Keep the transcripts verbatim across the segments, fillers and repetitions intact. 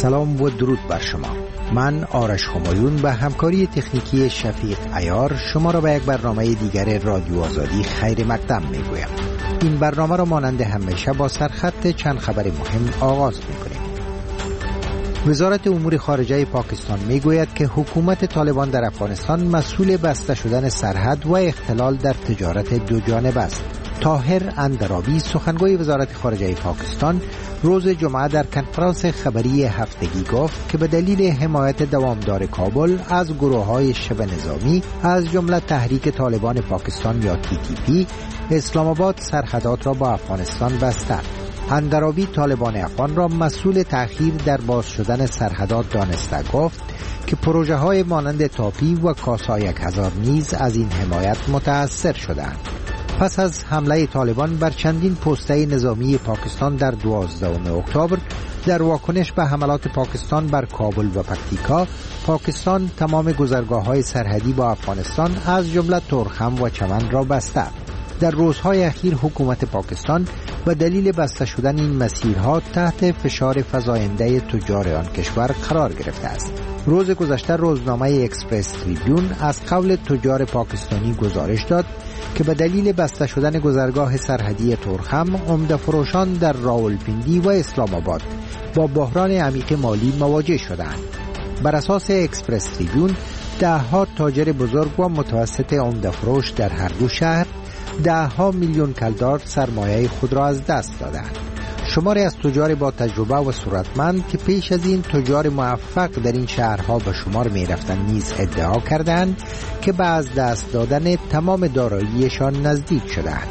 سلام و درود بر شما. من آرش همایون به همکاری تکنیکی شفیق عیار شما را به یک برنامه دیگر رادیو آزادی خیر مقدم می گویم. این برنامه را مانند همیشه با سرخط چند خبر مهم آغاز می کنیم. وزارت امور خارجه پاکستان می گوید که حکومت طالبان در افغانستان مسئول بسته شدن سرحد و اختلال در تجارت دو جانبه است. طاهر اندرابی سخنگوی وزارت خارجه پاکستان روز جمعه در کنفرانس خبری هفتگی گفت که به دلیل حمایت دوامدار کابل از گروه‌های شبه نظامی از جمله تحریک طالبان پاکستان یا تی تی پی، اسلام آباد سرحدات را با افغانستان بسته. اندرابی طالبان افغان را مسئول تأخیر در باز شدن سرحدات دانسته گفت که پروژه های مانند تاپی و کاسا یک هزار نیز از این حمایت متأثر شدند. پس از حمله طالبان بر چندین پسته نظامی پاکستان در دوازدهم اکتبر در واکنش به حملات پاکستان بر کابل و پکتیکا، پاکستان تمام گذرگاه‌های سرحدی با افغانستان از جمله تورخم و چمن را بسته. در روزهای اخیر حکومت پاکستان به دلیل بسته شدن این مسیرها تحت فشار فزاینده تجار آن کشور قرار گرفته است. روز گذشته روزنامه اکسپرس تریبیون از قول تجار پاکستانی گزارش داد که به دلیل بسته شدن گذرگاه سرحدی تورخم، عمده فروشان در راولپیندی و اسلام آباد با بحران عمیق مالی مواجه شدند. بر اساس اکسپرس تریبیون، ده ها تاجر بزرگ و متوسط عمده فروش در هر دو شهر ده ها میلیون کلدار سرمایه خود را از دست دادند. شماری از تجار با تجربه و ثروتمند که پیش از این تجار موفق در این شهرها به شمار می رفتند نیز ادعا کردند که به از دست دادن تمام داراییشان نزدیک شدند.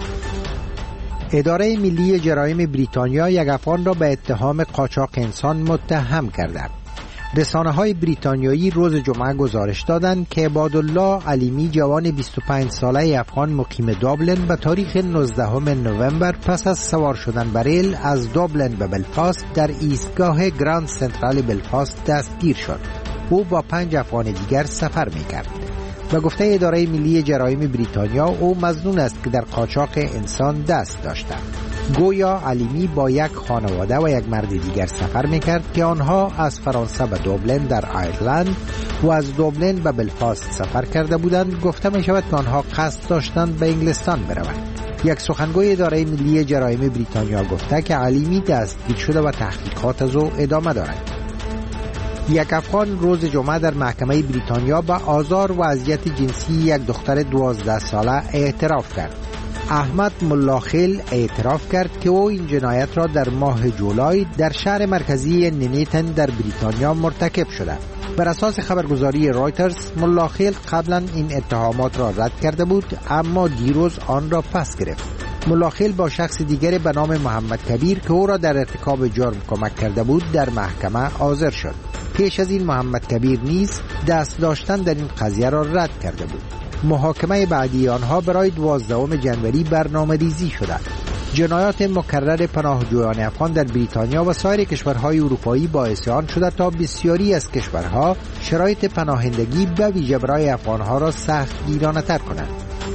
اداره ملی جرایم بریتانیا یک افغان را به اتهام قاچاق انسان متهم کرده. رسانه‌های بریتانیایی روز جمعه گزارش دادند که عبادالله علیمی جوان بیست و پنج ساله افغان مقیم دابلن به تاریخ نوزدهم نوامبر پس از سوار شدن بر ریل از دابلن به بلفاست در ایستگاه گراند سنترال بلفاست دستگیر شد. او با پنج افغان دیگر سفر می‌کرد. به گفته اداره ملی جرایم بریتانیا، او مظنون است که در قاچاق انسان دست داشته. گویا علیمی با یک خانواده و یک مرد دیگر سفر میکرد که آنها از فرانسه به دوبلن در آیرلند و از دوبلن به بلفاست سفر کرده بودند. گفته می شود که آنها قصد داشتند به انگلستان بروند. یک سخنگوی اداره ملی جرایم بریتانیا گفته که علیمی دستگیر شده و تحقیقات از او ادامه دارد. یک افغان روز جمعه در محکمه بریتانیا به آزار و اذیت جنسی یک دختر دوازده ساله اعتراف کرد. احمد ملاخیل اعتراف کرد که او این جنایت را در ماه جولای در شهر مرکزی نینیتن در بریتانیا مرتکب شده. بر اساس خبرگزاری رایترز، ملاخیل قبلا این اتهامات را رد کرده بود، اما دیروز آن را پس گرفت. ملاخیل با شخص دیگر به نام محمد کبیر که او را در ارتکاب جرم کمک کرده بود در محکمه حاضر شد. پیش از این محمد کبیر نیز دست داشتن در این قضیه را رد کرده بود. محاکمه بعدی آنها برای دوازدهم جنوری برنامه ریزی شده. جنایات مکرر پناهجویان افغان در بریتانیا و سایر کشورهای اروپایی باعث آن شده تا بسیاری از کشورها شرایط پناهندگی به ویژه برای افغانها را سخت گیرانه‌تر کنند.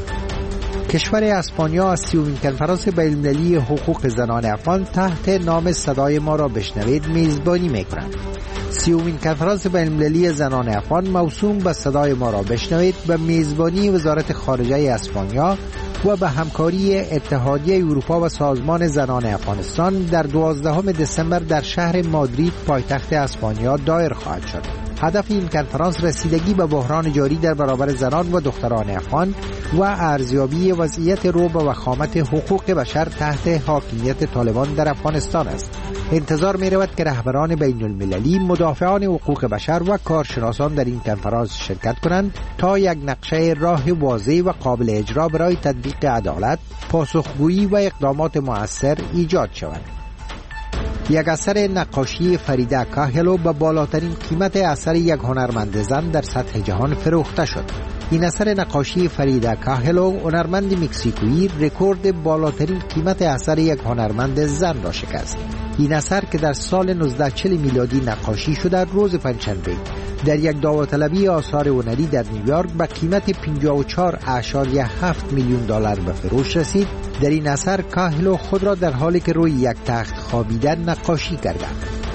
کشور اسپانیا از سیومین کنفرانس بین‌المللی حقوق زنان افغان تحت نام صدای ما را بشنوید میزبانی می‌کند. سیومین کنفرانس بین‌المللی زنان افغان موسوم به صدای ما را بشنوید به میزبانی وزارت خارجه اسپانیا و به همکاری اتحادیه اروپا و سازمان زنان افغانستان در دوازدهم دسامبر در شهر مادرید پایتخت اسپانیا دایر خواهد شد. هدف این کنفرانس رسیدگی به بحران جاری در برابر زنان و دختران افغان و ارزیابی وضعیت رعب و وخامت حقوق بشر تحت حاکمیت طالبان در افغانستان است. انتظار می رود که رهبران بین المللی، مدافعان حقوق بشر و کارشناسان در این کنفرانس شرکت کنند تا یک نقشه راه واضح و قابل اجرا برای تطبیق عدالت، پاسخگویی و اقدامات مؤثر ایجاد شود. یک اثر نقاشی فریده کاهلو به بالاترین قیمت اثر یک هنرمند زن در سطح جهان فروخته شد. این اثر نقاشی فریده کاهلو، هنرمند مکزیکویی، رکورد بالاترین قیمت اثر یک هنرمند زن را شکست. این اثر که در سال نوزده چهل میلادی نقاشی شده، روز پنجشنبه در یک داوطلبی آثار هنری در نیویورک به قیمت پنجاه و چهار اشاریه هفت میلیون دلار به فروش رسید. در این اثر کاهلو خود را در حالی که روی یک تخت خوابیده نقاشی کرده.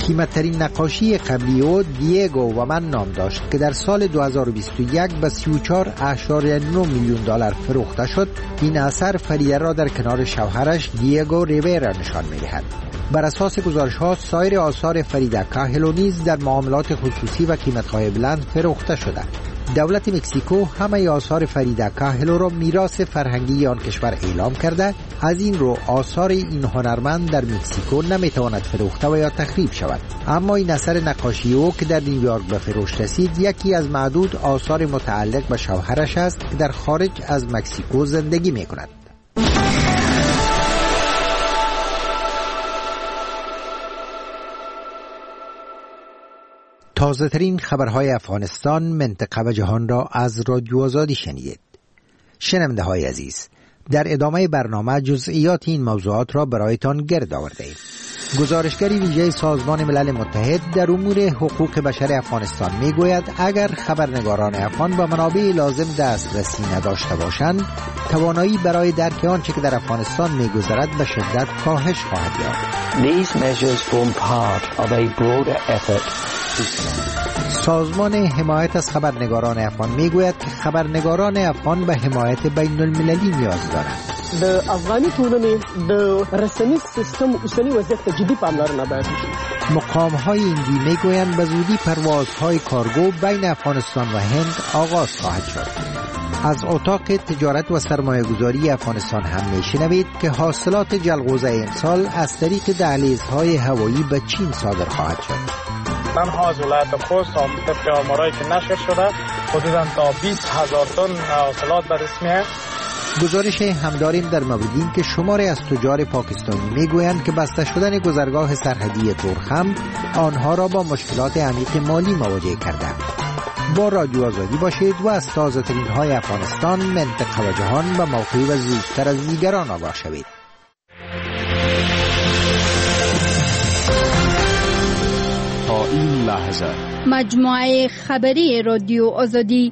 قیمتترین نقاشی قبلی او دیگو و من نام داشت که در سال دو هزار و بیست و یک به سی و چهار اشاریه نه میلیون دلار فروخته شد. این اثر فریده را در کنار شوهرش دیگو ریویرا نشان می‌دهد. بر اساس گزارش‌ها سایر آثار فریده کاهلو نیز در معاملات خصوصی و قیمت‌های بلند فروخته شده. دولت مکزیکو همه آثار فریده کاهلو را میراث فرهنگی آن کشور اعلام کرده. از این رو آثار این هنرمند در مکزیکو نمیتواند فروخته و یا تخریب شود. اما این اثر نقاشی او که در نیویورک به فروش رسید یکی از معدود آثار متعلق به شوهرش است که در خارج از مکزیکو زندگی میکند. تازه ترین خبرهای افغانستان، منطقه و جهان را از رادیو آزادی شنیدید. شنونده های عزیز، در ادامه برنامه جزئیات این موضوعات را برایتان گرد آورده ایم. گزارشگری ویژه سازمان ملل متحد در امور حقوق بشر افغانستان می گوید اگر خبرنگاران افغان به منابع لازم دسترسی نداشته باشند، توانایی برای درک آنچه که در افغانستان می گذرد به شدت کاهش خواهد یافت. These measures form part of a broader effort. سازمان حمایت از خبرنگاران افغان می گوید که خبرنگاران افغان به حمایت بین المللی نیاز دارند. د افغاني ټولنې د رسنیز سیستم اوسنی وضعیت ته جدي پاملرنه باید وشي. مقام‌های هندی می‌گویند به زودی پروازهای کارگو بین افغانستان و هند آغاز خواهد شد. از اتاق تجارت و سرمایه‌گذاری افغانستان هم می‌شنوید که حاصلات جلغوزه امسال از طریق دهلیزهای هوایی به چین صادر خواهد شد. تنها از ولایت خوست طبق آمارایی که نشر شده حدوداً تا بیست هزار تن حاصلات به رسمیه. گزارش هم داریم در مورد این که شماری از تجار پاکستانی میگویند که بسته شدن گذرگاه سرحدی تورخم آنها را با مشکلات عمیق مالی مواجه کرده. با رادیو آزادی باشید و از تازه ترین های افغانستان، منطقه و جهان به موقعی و زودتر از دیگران آگاه شوید. تا این لحظه مجموعه خبری رادیو آزادی.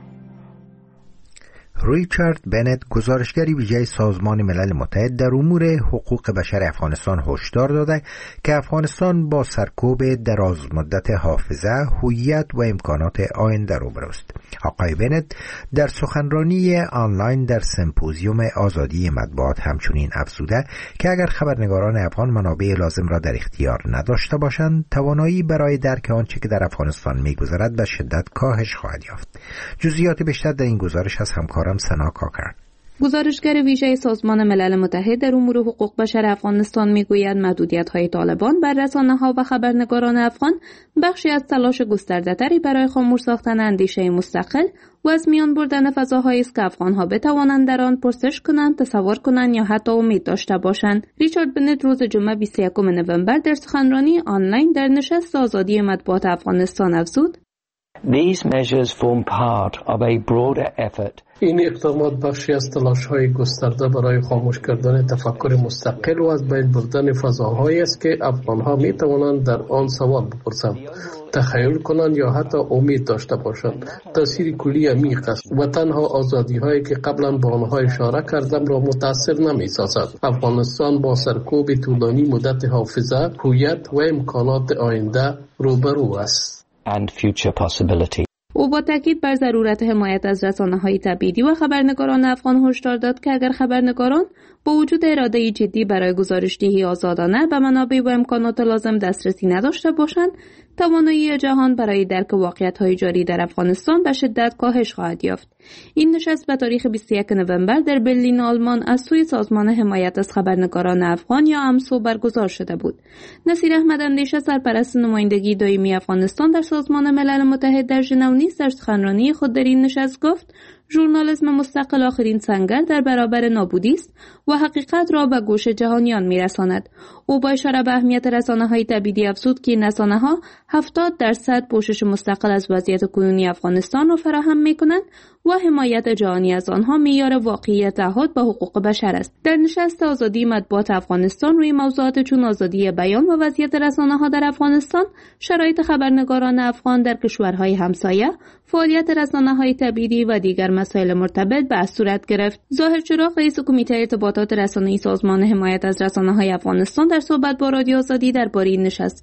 ریچارد بنت، گزارشگری ویژه سازمان ملل متحد در امور حقوق بشر افغانستان، هشدار داده که افغانستان با سرکوب درازمدت حافظه، هویت و امکانات آینده روبروست. آقای بنت در سخنرانی آنلاین در سمپوزیوم آزادی مطبوعات همچنین افزوده که اگر خبرنگاران افغان منابع لازم را در اختیار نداشته باشند، توانایی برای درک آنچه که در افغانستان می‌گذرد به شدت کاهش خواهد یافت. جزئیات بیشتر در این گزارش از همکارم سنا کاکر. گزارشگر ویژه سازمان ملل متحد در امور حقوق بشر افغانستان میگوید محدودیت‌های طالبان بر رسانه‌ها و خبرنگاران افغان بخشی از تلاش گسترده‌تری برای خاموش ساختن اندیشه مستقل و از میان بردن فضاهایی است که افغان‌ها بتوانند در آن پرسش کنند، تصور کنند یا حتی امید داشته باشند. ریچارد بنت روز جمعه بیست و یکم نوامبر در سخنرانی آنلاین در نشست آزادی مطبوعات افغانستان افزود: These measures form part of a broader effort. این اقدامات بخشی از تلاش‌های گسترده برای خاموش کردن تفکر مستقل و از بین بردن فضاهایی است که افغان‌ها می‌توانند در آن سوال بپرسند، تخیل کنند یا حتی امید داشته باشند. تأثیر کلی عمیق است و تنها آزادی‌هایی که قبلا به آنها اشاره کردم را متأثر نمی‌سازد. افغانستان با سرکوب طولانی مدت حافظه، هویت و امکانات آینده روبرو است. And future possibility. او با تاکید بر ضرورت حمایت از رسانه‌های تبعیدی و خبرنگاران افغان هشدار داد که اگر خبرنگاران با وجود اراده جدی برای گزارش‌دهی آزادانه به منابع و امکانات لازم دسترسی نداشته باشند، توانایی جهان برای درک واقعیت‌های جاری در افغانستان به شدت کاهش خواهد یافت. این نشست به تاریخ بیست و یکم نوامبر در برلین آلمان از سوی سازمان حمایت از خبرنگاران افغان یا امسو برگزار شده بود. نصیر احمد اندیشه، سرپرست نمایندگی دائمی افغانستان در سازمان ملل متحد در ژنو نیز در سخنرانی خود در این نشست گفت: ژورنالیسم مستقل آخرین سنگر در برابر نابودی است و حقیقت را به گوش جهانیان میرساند. او با اشاره به اهمیت رسانه‌های تبعیدی افزود که این رسانه‌ها هفتاد درصد پوشش مستقل از وضعیت کنونی افغانستان را فراهم می‌کنند و حمایت جهانی از آنها معیار واقعی تعهد به حقوق بشر است. در نشست آزادی مطبوعات افغانستان روی موضوعات چون آزادی بیان و وضعیت رسانه‌ها در افغانستان، شرایط خبرنگاران افغان در کشورهای همسایه، فعالیت رسانه‌های تبعیدی و دیگر مسائل مرتبط بحث صورت گرفت. ظاهر چراغ، رئیس کمیته ارتباطات رسانه‌ای سازمان حمایت از رسانه‌های افغانستان، در صحبت با رادیو آزادی درباره این نشست گفت: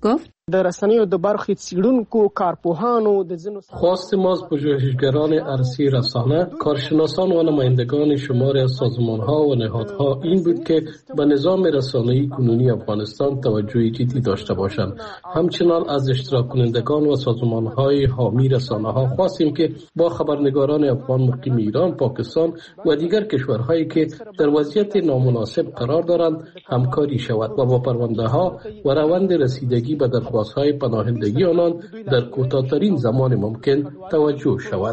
د رسنیو د برخې څیړونکو کارپوهانو د ځینو خواست ما از پژوهشگران ارسی رسانه، کارشناسان و نمایندگان شماری از سازمان‌ها و نهادها این بود که به نظام رسانه‌ای کنونی افغانستان توجه جدی داشته باشند. همچنان از اشتراک کنندگان و سازمان‌های حامی رسانه‌ها خواستیم که با خبرنگاران افغان مقیم ایران، پاکستان و دیگر کشورهایی که در وضعیت نامناسب قرار دارند همکاری شود و با پرونده‌ها و روند رسیدگی به درخواست‌های پناهندگی آنان در کوتاه‌ترین زمان ممکن توجه شود.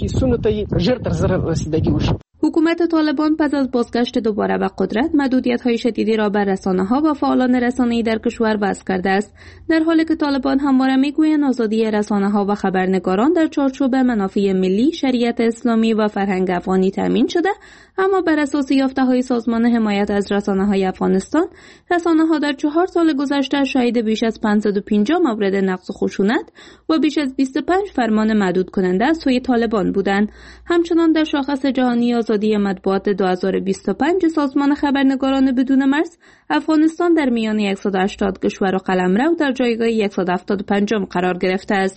حکومت طالبان پس از بازگشت دوباره به قدرت محدودیت‌های شدیدی را بر رسانه‌ها و فعالان رسانه‌ای در کشور وضع کرده است، در حالی که طالبان همواره می‌گویند آزادی رسانه‌ها و خبرنگاران در چارچوب منافع ملی، شریعت اسلامی و فرهنگ افغانی تامین شده، اما بر اساس یافته‌های سازمان حمایت از رسانه‌های افغانستان، رسانه‌ها در چهار سال گذشته شاهد بیش از پانصد و پنجاه مورد نقض خشونت و بیش از بیست و پنج فرمان محدود کننده از سوی طالبان بودند. همچنان در شاخص جهانی آزادی مطبوعات دو هزار و بیست و پنج سازمان خبرنگاران بدون مرز، افغانستان در میان صد و هشتاد کشور و قلمرو در جایگاه صد و هفتاد و پنج قرار گرفته است.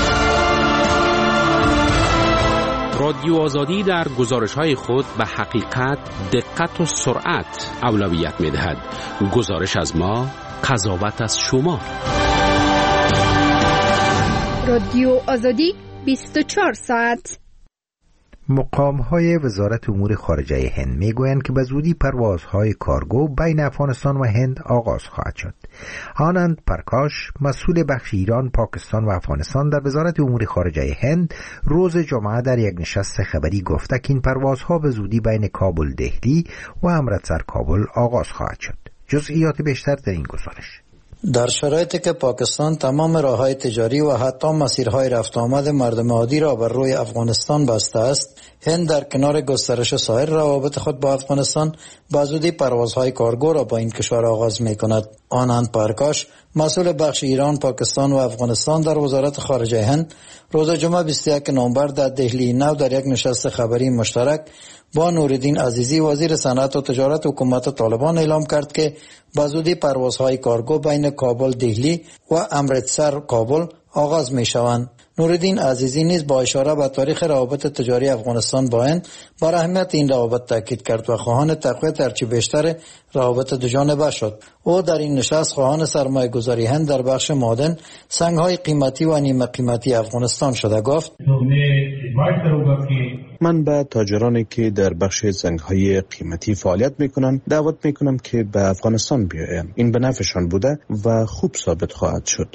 رادیو آزادی در گزارش‌های خود به حقیقت، دقت و سرعت اولویت می‌دهد. گزارش از ما، قضاوت از شما. رادیو آزادی بیست و چهار ساعت. مقام‌های وزارت امور خارجه هند می‌گویند که به زودی پروازهای کارگو بین افغانستان و هند آغاز خواهد شد. آنند پرکاش، مسئول بخش ایران، پاکستان و افغانستان در وزارت امور خارجه هند، روز جمعه در یک نشست خبری گفته که این پروازها به زودی بین کابل دهلی و امرتسر کابل آغاز خواهد شد. جزئیات بیشتر در این گزارش. در شرایطی که پاکستان تمام راه‌های تجاری و حتی مسیرهای رفت آمد مردم عادی را بر روی افغانستان بسته است، هند در کنار گسترش سایر روابط خود با افغانستان به زودی پروازهای کارگو را با این کشور آغاز می‌کند. آنند پرکاش، مسئول بخش ایران، پاکستان و افغانستان در وزارت خارجه هند، روز جمعه بیست و یک نوامبر در دهلی نو در یک نشست خبری مشترک با نوردین عزیزی وزیر صنعت و تجارت حکومت طالبان اعلام کرد که به زودی پروازهای کارگو بین کابل دهلی و امرتسر کابل آغاز می شوند. نوردین عزیزی نیز با اشاره به تاریخ روابط تجاری افغانستان با هند بر اهمیت این روابط تاکید کرد و خواهان تقویت هرچی بیشتر روابط دو جانبه شد. او در این نشست خواهان سرمایه گذاری هند در بخش معدن، سنگ‌های قیمتی و نیمه قیمتی افغانستان شده گفت: من به تاجرانی که در بخش سنگ‌های قیمتی فعالیت میکنند دعوت میکنم که به افغانستان بیایند. این به نفعشان بوده و خوب ثابت خواهد شد.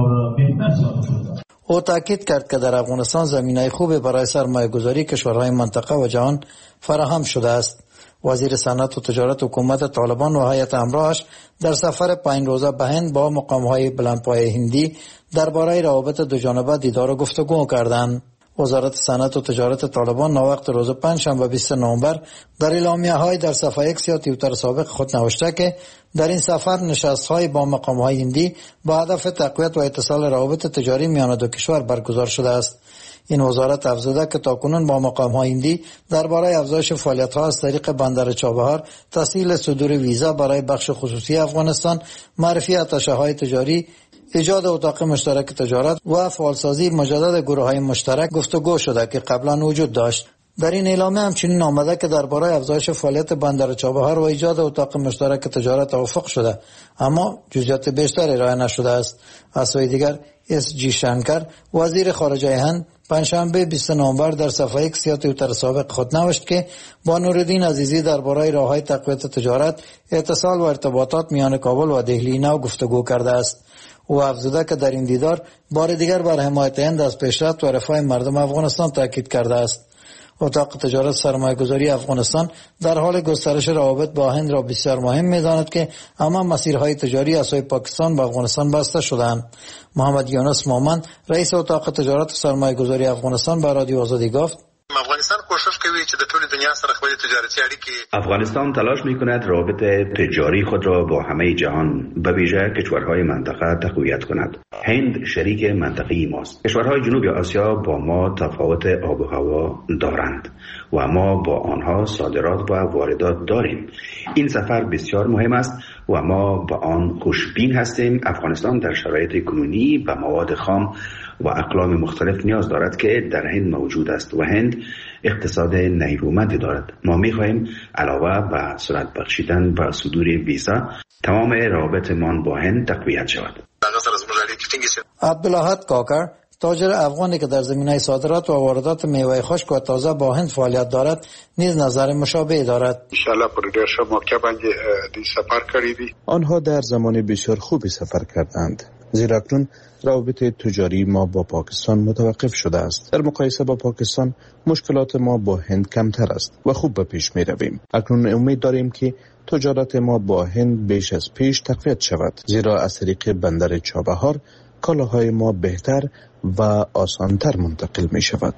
او تاکید کرد که در افغانستان زمینه خوبی برای سرمایه گذاری کشورهای منطقه و جهان فراهم شده است. وزیر صنعت و تجارت حکومت طالبان و هیئت همراهش در سفر پنج روزه به هند با مقام‌های بلندپایه هندی درباره روابط دو جانبه دیدار و گفتگو کردند. وزارت صنعت و تجارت طالبان ناوقت روز پنجشنبه بیست نوامبر در اعلامیه‌های در صفحه ایکس یا توییتر سابق خود نوشته که در این سفر نشست‌های با مقام‌های هندی با هدف تقویت و اتصال روابط تجاری میان دو کشور برگزار شده است. این وزارت افزوده که تاکنون با مقام‌های هندی درباره افزایش فعالیت‌ها از طریق بندر چابهار، تسهیل صدور ویزا برای بخش خصوصی افغانستان، معرفی آتشه‌های تجاری، ایجاد اتاق مشترک تجارت و فعالسازی مجدد گروه‌های مشترک گفتگو شده که قبلا وجود داشت. در این اعلامیه همچنین آمده که درباره افزایش فعالیت بندر چابهار و ایجاد اتاق مشترک تجارت توافق شده، اما جزئیات بیشتری ارائه نشده است. از سوی دیگر اس جی شنکر وزیر خارجه هند پنجشنبه بیست نوامبر در صفحه ایکس یا توییتر سابق خود نوشت که با نوردین عزیزی درباره راه‌های تقویت تجارت، اتصال و ارتباطات میان کابل و دهلی نو گفتگو کرده است. او افزوده که در این دیدار بار دیگر بر حمایت هند از پیشرفت و رفاه مردم افغانستان تاکید کرده است. اتاق تجارت سرمایه‌گذاری افغانستان در حال گسترش روابط با هند را بسیار مهم می‌داند که اما مسیرهای تجاری از سوی پاکستان به افغانستان بسته شدند. محمد یونس مومن رئیس اتاق تجارت سرمایه‌گذاری افغانستان به رادیو آزادی گفت: افغانستان کوشش کوي وي چې د ټول دنیا سره خپل تجارتي اړیکې. افغانستان تلاش می‌کند رابطه تجاری خود را با همه جهان به ویژه کشورهای منطقه تقویت کند. هند شریک منطقه‌ای ماست. کشورهای جنوب آسیا با ما تفاوت آب و هوا دارند و ما با آنها صادرات و واردات داریم. این سفر بسیار مهم است و ما با آن خوشبین هستیم. افغانستان در شرایط کنونی به مواد خام و اقلام مختلف نیاز دارد که در هند موجود است و هند اقتصاد نیرومندی دارد. ما می‌خواهیم علاوه به سرعت بخشیدن و صدور ویزا تمام روابطمان با هند تقویت شود. عبدالاحد کاکر تاجر افغانی که در زمینه صادرات و واردات میوه خشک و تازه با هند فعالیت دارد نیز نظر مشابه دارد. ان شاء الله پر ډیر ښه موقع باندې د سفر کړی دي. آنها در زمان بسیار خوبی سفر کردند. زیرا اکنون روابط تجاری ما با پاکستان متوقف شده است. در مقایسه با پاکستان مشکلات ما با هند کمتر است و خوب به پیش می رویم. اکنون امید داریم که تجارت ما با هند بیش از پیش تقویت شود، زیرا از طریق بندر چابهار کالاهای ما بهتر و آسانتر منتقل می شود.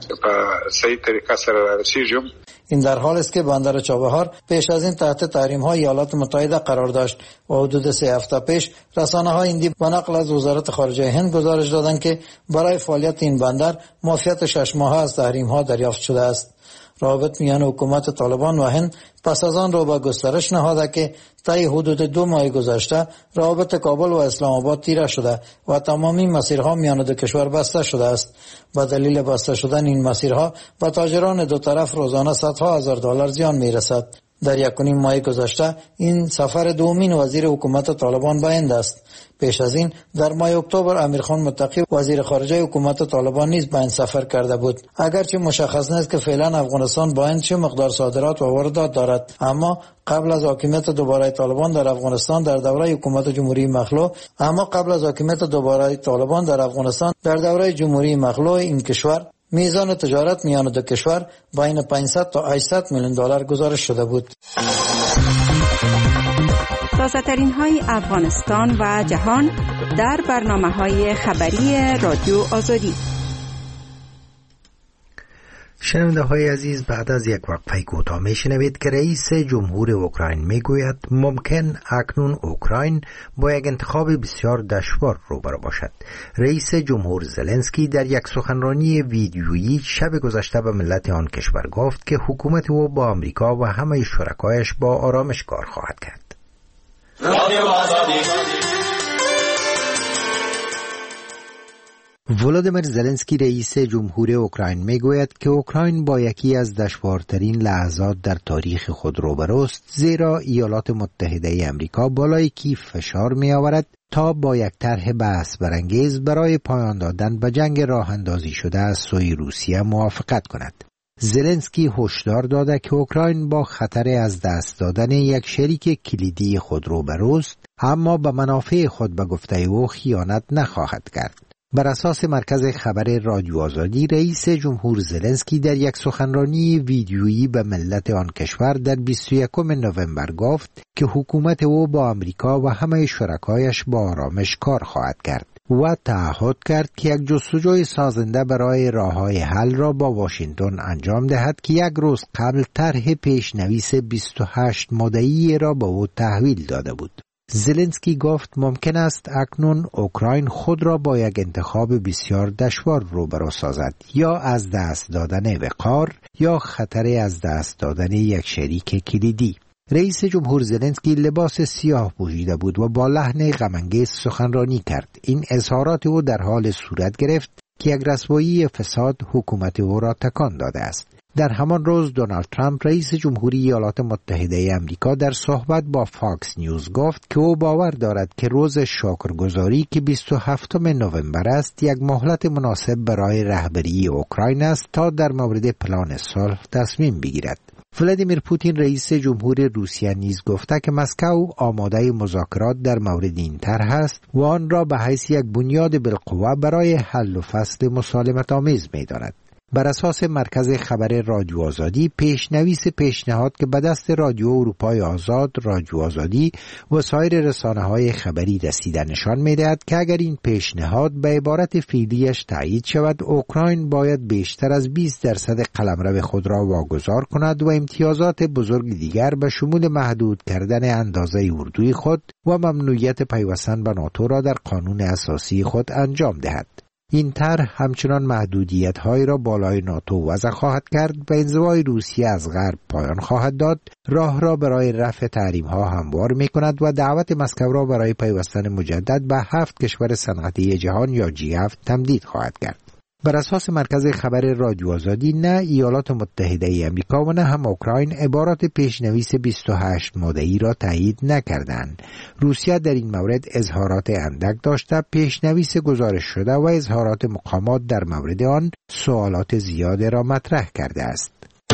این در حال است که بندر چابهار پیش از این تحت تحریم های ایالات متحده قرار داشت و حدود سه هفته پیش رسانه های هندی به نقل از وزارت خارجه هند گزارش دادند که برای فعالیت این بندر معافیت شش ماهه از تحریم ها دریافت شده است. روابط میان حکومت طالبان و هند پس از آن رو به گسترش نهاده که طی حدود دو ماه گذشته روابط کابل و اسلام آباد تیره شده و تمامی مسیرها میان دو کشور بسته شده است. به دلیل بسته شدن این مسیرها به تاجران دو طرف روزانه صدها هزار دلار زیان میرسد. در یک و نیم ماه گذشته این سفر دومین وزیر حکومت طالبان به هند است. پیش از این در ماه اکتبر امیرخان متقی وزیر خارجه حکومت طالبان نیز به این سفر کرده بود. اگرچه مشخص نیست که فعلا افغانستان با هند چه مقدار صادرات و واردات دارد، اما قبل از حاکمیت دوباره طالبان در افغانستان در دوره حکومت جمهوری مخلوع اما قبل از حاکمیت دوباره طالبان در افغانستان در دوره جمهوری مخلوع این کشور میزان تجارت میان دو کشور بین پانصد تا هشتصد میلیون دلار گزارش شده بود. تازه‌ترین های افغانستان و جهان در برنامه‌های خبری رادیو آزادی. شنونده های عزیز، بعد از یک وقفه کوتاه میشنوید که رئیس جمهور اوکراین میگوید ممکن اکنون اوکراین با یک انتخاب بسیار دشوار روبرو باشد. رئیس جمهور زلنسکی در یک سخنرانی ویدیویی شب گذشته به ملت آن کشور گفت که حکومت او با آمریکا و همه شرکایش با آرامش کار خواهد کرد. ولادیمیر زلنسکی رئیس جمهور اوکراین میگوید که اوکراین با یکی از دشوارترین لحظات در تاریخ خود روبروست، زیرا ایالات متحده آمریکا بالای کیف فشار می آورد تا با یک طرح بحث برانگیز برای پایان دادن به جنگ راه اندازی شده از سوی روسیه موافقت کند. زلنسکی هشدار داده که اوکراین با خطر از دست دادن یک شریک کلیدی خود روبروست، اما به منافع خود به گفته او خیانت نخواهد کرد. بر اساس مرکز خبر رادیو آزادی، رئیس جمهور زلنسکی در یک سخنرانی ویدیویی به ملت آن کشور در بیست و یکم نوامبر گفت که حکومت او با آمریکا و همه شرکایش با آرامش کار خواهد کرد و تعهد کرد که یک جستجوی سازنده برای راه‌های حل را با واشنگتن انجام دهد که یک روز قبل طرح پیشنویس بیست و هشت ماده‌ای را به او تحویل داده بود. زلنسکی گفت ممکن است اکنون اوکراین خود را با یک انتخاب بسیار دشوار روبرو سازد، یا از دست دادن وقار یا خطر از دست دادن یک شریک کلیدی. رئیس جمهور زلنسکی لباس سیاه پوشیده بود و با لحن غم‌انگیز سخنرانی کرد. این اظهارات او در حال صورت گرفت که یک رسوایی فساد حکومت او را تکان داده است. در همان روز دونالد ترامپ رئیس جمهوری ایالات متحده آمریکا در صحبت با فاکس نیوز گفت که او باور دارد که روز شکرگزاری که بیست و هفتم نوامبر است یک مهلت مناسب برای رهبری اوکراین است تا در مورد پلان صلح تصمیم بگیرد. ولادیمیر پوتین رئیس جمهور روسیه نیز گفته که مسکو آماده مذاکرات در مورد این طرح است و آن را به حیث یک بنیاد بالقوه برای حل و فصل مسالمت آمیز می‌داند. بر اساس مرکز خبر رادیو آزادی، پیشنویس پیشنهاد که به دست رادیو اروپای آزاد، رادیو آزادی و سایر رسانه‌های خبری رسیده نشان می‌دهد که اگر این پیشنهاد به عبارت فعلیش تایید شود، اوکراین باید بیشتر از بیست درصد قلمرو خود را واگذار کند و امتیازات بزرگ دیگر به شمول محدود کردن اندازه اردوی خود و ممنوعیت پیوستن به ناتو را در قانون اساسی خود انجام دهد. این طرح همچنان محدودیت‌هایی را بالای ناتو وضع خواهد کرد و انزوای روسیه از غرب پایان خواهد داد، راه را برای رفع تحریم‌ها هموار می‌کند و دعوت مسکو را برای پیوستن مجدد به هفت کشور صنعتی جهان یا جی هفت تمدید خواهد کرد. بر اساس مرکز خبر رادیو آزادی، نه ایالات متحده ای آمریکا و نه هم اوکراین عبارات پیشنویس بیست و هشت ماده‌ای را تایید نکردند. روسیه در این مورد اظهارات اندک داشته، پیشنویس گزارش شده و اظهارات مقامات در مورد آن سوالات زیاده را مطرح کرده است.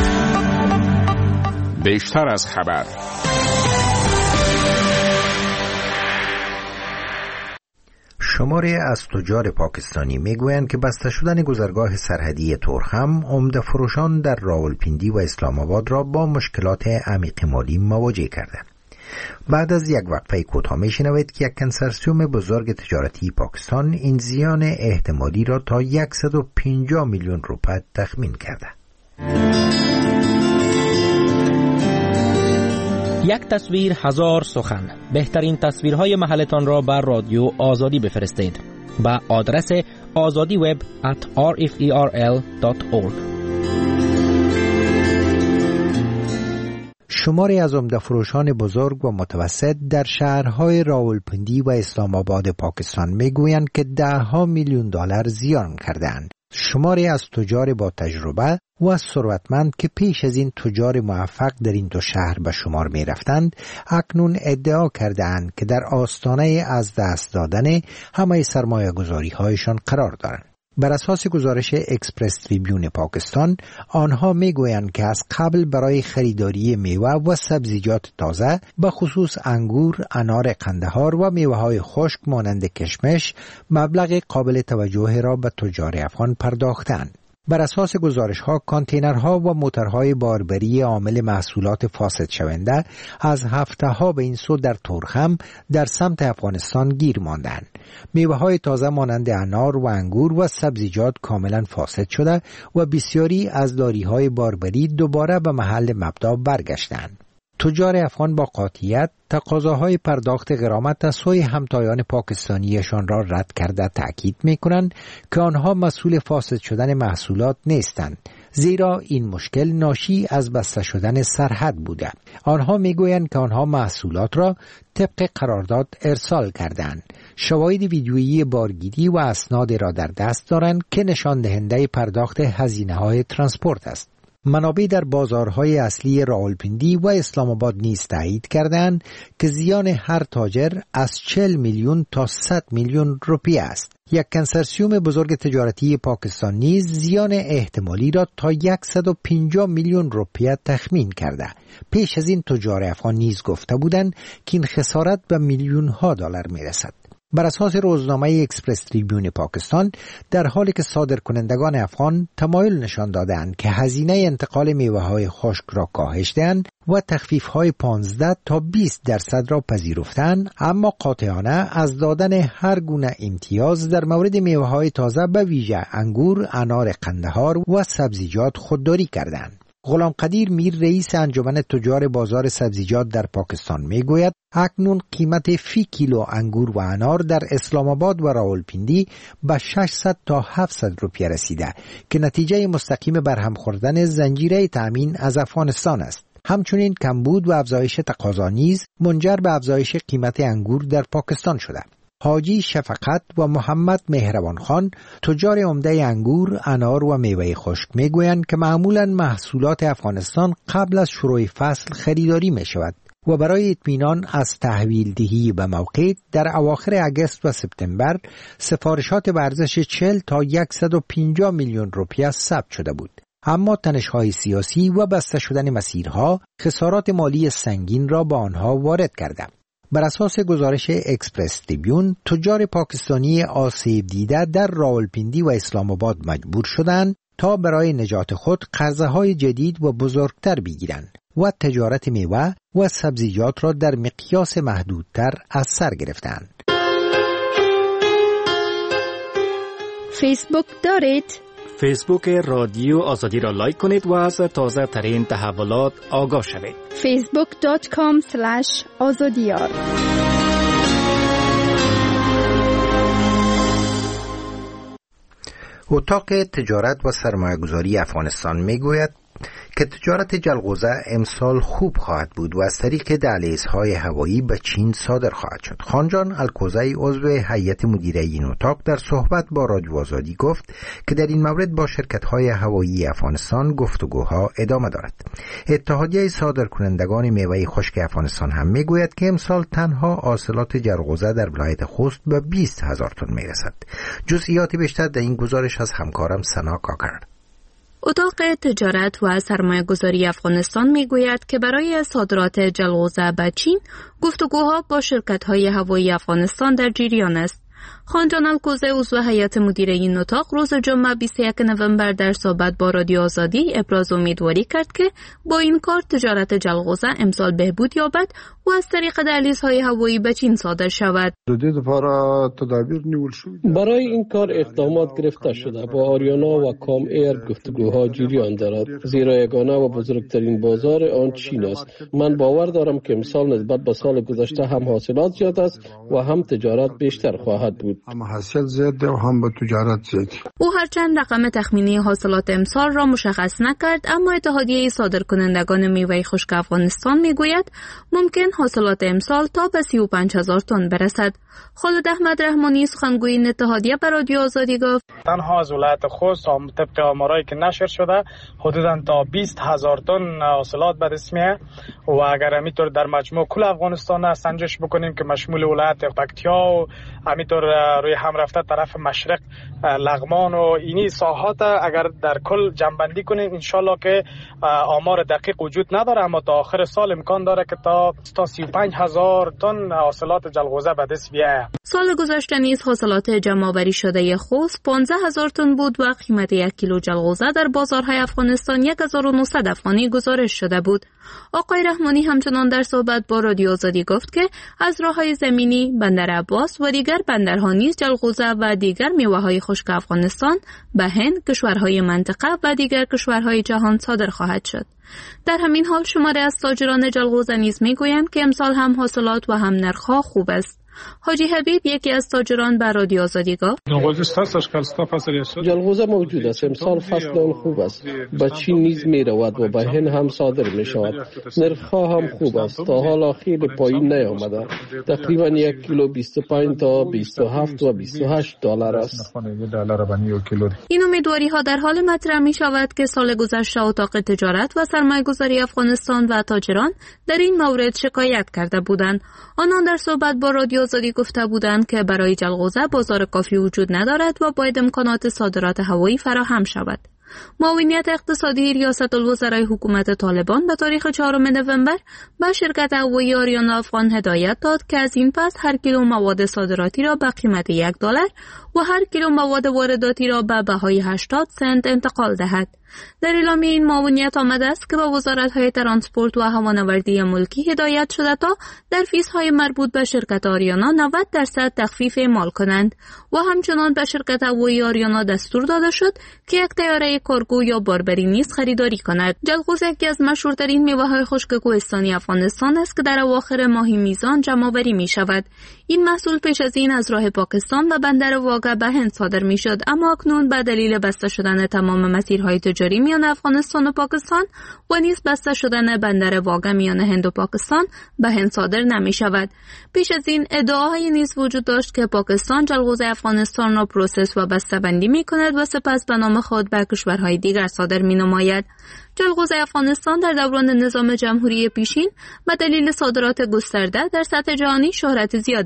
بیشتر از خبر. شماری از تجار پاکستانی میگویند که بسته شدن گذرگاه سرحدی تورخم، عمده فروشان در راولپیندی و اسلام آباد را با مشکلات عمیق مالی مواجه کردند. بعد از یک وقفه کوتاه میشنوید که یک کنسرسیوم بزرگ تجارتی پاکستان این زیان احتمالی را تا صد و پنجاه میلیون روپیه تخمین کرده. یک تصویر هزار سخن. بهترین تصویرهای محلتان را بر رادیو آزادی بفرستید با آدرس azadi web at r f e r l dot org. شماری از عمده فروشان بزرگ و متوسط در شهرهای راولپیندی و اسلام آباد پاکستان میگویند که ده ها میلیون دلار زیان کردند. شماری از تجار با تجربه و ثروتمند که پیش از این تجار موفق در این دو شهر به شمار می رفتند، اکنون ادعا کردند که در آستانه از دست دادن همه سرمایه گذاری هایشان قرار دارند. بر اساس گزارش اکسپرس تریبیون پاکستان، آنها میگویند که از قبل برای خریداری میوه و سبزیجات تازه، به خصوص انگور، انار قندهار و میوه‌های خشک مانند کشمش، مبلغ قابل توجه را به تجار افغان پرداختند. بر اساس گزارش‌ها، کانتینرها و موترهای باربری عامل محصولات فاسد شونده از هفته‌ها به این سو در تورخم در سمت افغانستان گیر ماندند. میوه‌های تازه مانند انار و انگور و سبزیجات کاملا فاسد شده و بسیاری از لاری‌های باربری دوباره به محل مبدا برگشتند. تجار افغان با قاطعیت تقاضاهای پرداخت غرامت از سوی همتایان پاکستانیشان را رد کرده تأکید می‌کنند که آنها مسئول فاسد شدن محصولات نیستند، زیرا این مشکل ناشی از بسته شدن سرحد بوده. آنها میگویند که آنها محصولات را طبق قرارداد ارسال کردند. شواهد ویدیویی بارگیری و اسناد را در دست دارند که نشان دهنده پرداخت هزینه‌های ترانسپورت است. منابع در بازارهای اصلی راولپیندی و اسلام آباد نیز تایید کردند که زیان هر تاجر از چهل میلیون تا صد میلیون روپیه است. یک کنسرسیوم بزرگ تجارتی پاکستان نیز زیان احتمالی را تا صد و پنجاه میلیون روپیه تخمین کرده. پیش از این تجار افغان نیز گفته بودند که این خسارت به میلیون ها دلار میرسد. بر اساس روزنامه اکسپرس تریبیون پاکستان، در حالی که صادرکنندگان افغان تمایل نشان دادند که هزینه انتقال میوه‌های خشک را کاهش دهند و تخفیف‌های پانزده تا بیست درصد را پذیرفتند، اما قاطعانه از دادن هر گونه امتیاز در مورد میوه‌های تازه به ویژه انگور، انار قندهار و سبزیجات خودداری کردند. غلام قدیر میر، رئیس انجمن تجار بازار سبزیجات در پاکستان میگوید اکنون قیمت فی کیلو انگور و انار در اسلام آباد و راولپیندی به ششصد تا هفتصد روپیه رسیده که نتیجه مستقیم برهم خوردن زنجیره تامین از افغانستان است. همچنین کمبود و افزایش تقاضا نیز منجر به افزایش قیمت انگور در پاکستان شده. حاجی شفقت و محمد مهربان خان، تجار عمده انگور، انار و میوه خشک میگویند که معمولاً محصولات افغانستان قبل از شروع فصل خریداری می شود و برای اطمینان از تحویل دهی به موقع در اواخر اگست و سپتامبر سفارشات به ارزش چهل تا صد و پنجاه میلیون روپیه ثبت شده بود. اما تنش‌های سیاسی و بسته شدن مسیرها خسارات مالی سنگین را به آنها وارد کرده. بر اساس گزارش اکسپرس تریبیون، تجار پاکستانی آسیب دیده در راولپیندی و اسلام آباد مجبور شدند تا برای نجات خود قرضه های جدید و بزرگتر بگیرند و تجارت میوه و سبزیجات را در مقیاس محدودتر از سر گرفتند. فیسبوک دارید؟ فیسبوک رادیو آزادی را لایک کنید و از تازه ترین تحولات آگاه شوید. فیسبوک دات کام اسلش آزادیار. اتاق تجارت و سرمایه‌گذاری افغانستان میگوید که تجارت جلغوزه امسال خوب خواهد بود و از طریق دهلیزهای هوایی به چین صادر خواهد شد. خانجان الکوزی عضو هیئت مدیره این اتاق در صحبت با رادیو آزادی گفت که در این مورد با شرکت‌های هوایی افغانستان گفتگوها ادامه دارد. اتحادیه صادرکنندگان میوه خشک افغانستان هم میگوید که امسال تنها حاصلات جلغوزه در ولایت خوست به بیست هزار تن میرسد. جزئیات بیشتر در این گزارش از همکارم سنا کاکر. اتاق تجارت و سرمایه‌گذاری افغانستان میگوید که برای صادرات جلغوزه به چین گفتگوها با شرکت‌های هوایی افغانستان در جریان است. خانجان الکوزی عضو هیئت مدیره این اتاق روز جمعه بیست و یک نوامبر در صحبت با رادیو آزادی ابراز امیدواری کرد که با این کار تجارت جلغوزه امسال بهبود یابد و از طریق دهلیزهای هوایی به چین صادر شود. برای این کار اقدامات گرفته شده. با آریانا و کام ایر گفتگوها جریان دارد، زیرا یگانه و بزرگترین بازار آن چین است. من باور دارم که امسال نسبت به سال گذشته هم حاصلات زیاد است و هم تجارت بیشتر خواهد بود. هم حاصل زیاد و هم به تجارت زیاد. او هرچند رقم تخمینی حاصلات امسال را مشخص نکرد، اما اتحادیه صادرکنندگان میوه خشک افغانستان میگوید ممکن حاصلات امسال تا به سی و پنج هزار تن برسد. خالد احمد رحمانی سخنگوی این اتحادیه به رادیو آزادی گفت تنها از ولایت خوست طبق آمارایی که نشر شده حدوداً تا بیست هزار تن حاصلات به دست میاد و اگر همینطور در مجموع کل افغانستان سنجش بکنیم که مشمول ولایت پکتیا و همینطور روی هم رفته طرف مشرق لغمان و اینی ساحات اگر در کل جمع‌بندی کنیم انشالله که آمار دقیق وجود نداره، اما تا آخر سال امکان داره که تا تا سی و پنج هزار تن حاصلات جلغوزه به دست بیاید. سال گذشته نیز حاصلات جمع‌آوری شده خوست پانزده هزار تن بود و قیمت یک کیلو جلغوزه در بازارهای افغانستان یک هزار و نهصد افغانی گزارش شده بود. آقای رحمانی همچنان در صحبت با رادیو آزادی گفت که از راههای زمینی بندر عباس و دیگر بندرها نیز جلغوزه و دیگر میوه‌های خشک افغانستان به هند، کشورهای منطقه و دیگر کشورهای جهان صادر خواهد شد. در همین حال شماره از تاجران جلغوزه نیز میگویند که امسال هم حاصلات و هم نرخ‌ها خوب است. حاجی حبیب یکی از تاجران به رادیو آزادی گفت جلغوزه موجود است، امسال فصل آن خوب است، به چین نیز می رود و به هند هم صادر می شود. نرخ‌ها هم خوب است، تا حالا خیلی پایین نیامده، تقریبا یک کیلو بیست و پنج تا بیست و هفت و بیست و هشت دلار است. این امیدواری ها در حال مطرح می شود که سال گذشته اتاق تجارت و سرمایه‌گذاری افغانستان و تاجران در این مورد شکایت کرده بودند. آنان در صحبت با رادیو آزادی گفته بودند که برای جلغوزه بازار کافی وجود ندارد و باید امکانات صادرات هوایی فراهم شود. معاونیت اقتصادی ریاست الوزرای حکومت طالبان به تاریخ چهارم نوامبر به شرکت هوایی آریانا افغان هدایت داد که از این پس هر کیلو مواد صادراتی را به قیمت یک دلار و هر کیلو مواد وارداتی را به بهای هشتاد سنت انتقال دهد. در اعلامیه این معاونیت آمده است که به وزارت‌های ترانسپورت و هوانوردی ملکی هدایت شده تا در فیس‌های مربوط به شرکت آریانا نود درصد تخفیف اعمال کنند و همچنان به شرکت هوایی آریانا دستور داده شد که یک طیاره کارگو یا باربری نیز خریداری کند. جلغوزه یکی از مشهورترین میوه‌های خشک کوهستانی افغانستان است که در اواخر ماه میزان جمع‌آوری می‌شود. این محصول پیش از این از راه پاکستان و بندر واگه به هند صادر می‌شد، اما اکنون به دلیل بسته شدن تمام مسیرهای تجاری میان افغانستان و پاکستان و نیز بسته شدن بندر واگه میان هند و پاکستان به هند صادر نمی شود. پیش از این ادعاهای نیز وجود داشت که پاکستان جلغوزه افغانستان را پروسس و بسته بندی می کند و سپس به نام خود به کشورهای دیگر صادر می نماید. جلغوزه افغانستان در دوران نظام جمهوری پیشین به دلیل صادرات گسترده در سطح جهانی شهرت زیادی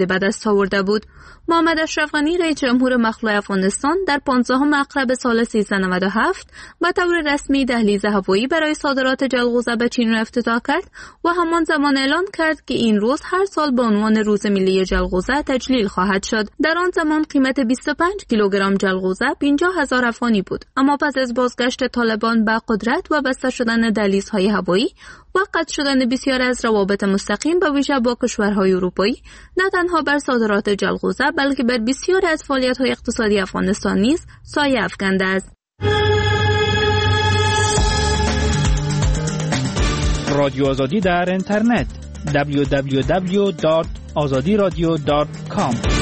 به دست آورده بود. محمد اشرف غنی رئیس جمهور مخلوع افغانستان در پانزدهم مقرب سال سیزده نود و هفت به طور رسمی دهلیز هوایی برای صادرات جلغوزه به چین را افتتاح کرد و همان زمان اعلان کرد که این روز هر سال به عنوان روز ملی جلغوزه تجلیل خواهد شد. در آن زمان قیمت بیست و پنج کیلوگرم جلغوزه پنجاه هزار افغانی بود، اما پس از بازگشت طالبان به قدرت و بسته شدن دهلیزهای هوایی و قطع شدن بسیار از روابط مستقیم به ویژه با کشورهای اروپایی، نه تنها بر صادرات جلغوزه بلکه بر بسیاری از فعالیت‌های اقتصادی افغانستان نیز سایه افکنده است. رادیو آزادی در اینترنت دبلیو دبلیو دبلیو دات آزادی رادیو دات کام